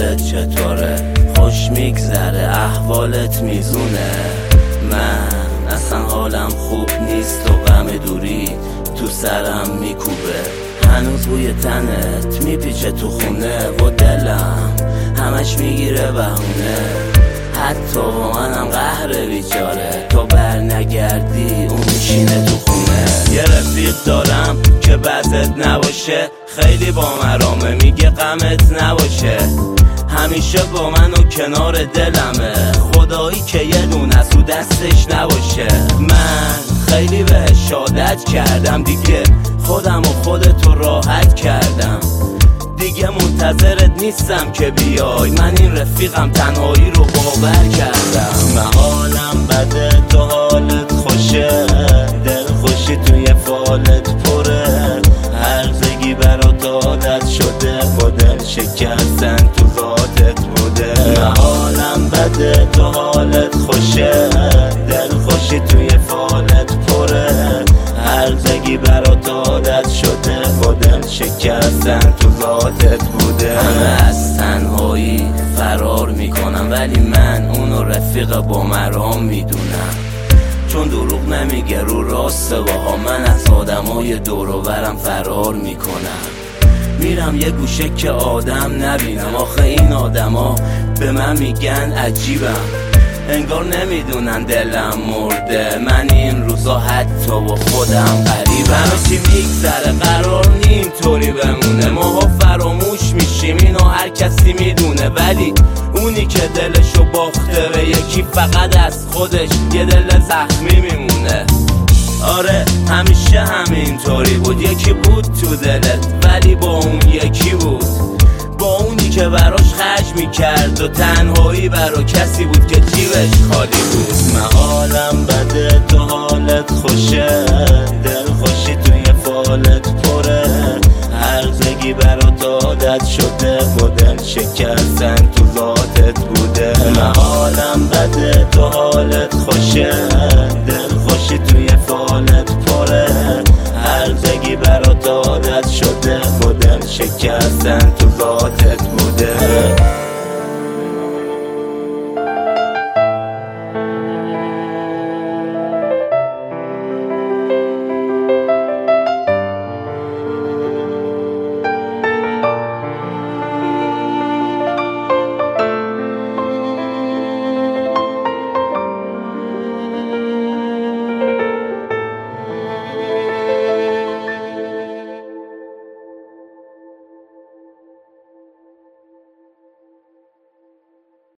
حالت چطوره؟ خوش میگذره احوالت میزونه؟ من اصلا حالم خوب نیست و غم دوری تو سرم میکوبه. هنوز بوی تنت میپیچه تو خونه و دلم همش میگیره بهونه. حتی با منم قهر بیچاره، تو بر نگردی اون میشینه تو خونه. یه رفیق دارم که بزت نباشه، خیلی با مرامه، میگه غمت نباشه. همیشه با من و کنار دلمه، خدایی که یه دونه از تو دستش نباشه. من خیلی بهش عادت کردم دیگه، خودم و خودتو راحت کردم دیگه. منتظرت نیستم که بیای، من این رفیقم تنهایی رو باور کردم. من حالم بده تو حالت خوشه، دل خوشی توی فالت پره. هرزگی برات عادت شده، مدل شکستن تو ذاتت بوده. من حالم بده تو حالت خوشه، دل خوشی توی فالت پره. هرزگی برات عادت شده، مدل شکستن تو ذاتت بوده. همه از تنهایی فرار میکنم، ولی من اونو رفیق با مرام میدونم. چون دروغ نمیگه رو راسته باها، من از آدمای دور و برم فرار میکنم. میرم یه گوشه که آدم نبینم، آخه این آدما به من میگن عجیبم. انگار نمیدونن دلم مرده، من این روزا حتی با خودم غریبم. همه چی میگذره قرار نی اینطوری بمونه، ماها فراموش میشیم اینو هر کسی میدونه. ولی اونی که دلشو باخته به یکی، فقط از خودش یه دل زخمی میمونه. آره همیشه همینطوری بود، یکی بود تو دلت ولی با اون یکی بود، با اونی که براش خرج میکرد و تنهایی برا کسی بود که جیبش خالی بود. من حالم بده تو حالت خوشه، دل خوشی توی فالت پره. هرزگی برات عادت شده، مدل شکستن تو ذاتت بوده. من حالم بده تو حالت خوشه، دل خوشی توی فالت پره. هرزگی برات عادت شده، مدل شکستن تو ذاتت بوده.